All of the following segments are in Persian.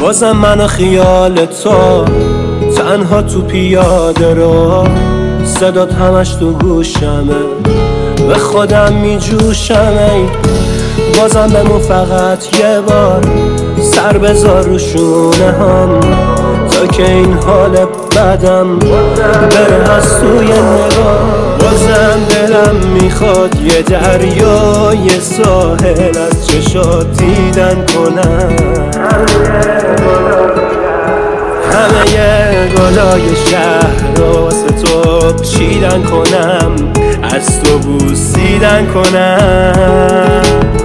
بازم من و خیال تو تنها تو پیاده رو، صدات همش تو گوشمه، به خودم می جوشم. بازم بمون فقط یه بار، سر بذار رو شونه هم، تا که این حال بدم بره از توی نگاه. بازم دلم میخواد یه دریای ساحل از چشات دیدن کنم، همه گلای شهر رو واسه تو چیدن کنم، از تو بوسیدن کنم.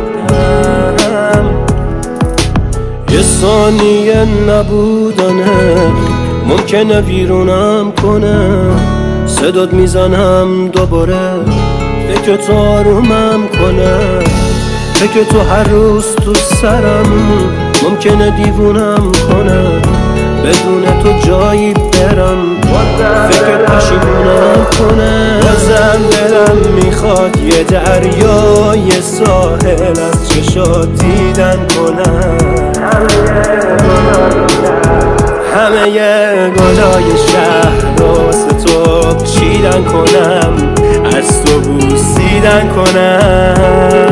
یه ثانیه نبودنه ممکنه ویرونم کنه، صدات میزنم دوباره، فکر تو آرومم کنه، فکر تو هر روز تو سرم ممکنه دیوونم کنه، بدون تو جایی برم فکر پشیمونم کنه. بازم دلم میخواد یه دریای ساحل از چشات دیدن کنم، همه گلای شهر رو واسه تو چیدن کنم، از تو بوسیدن کنم.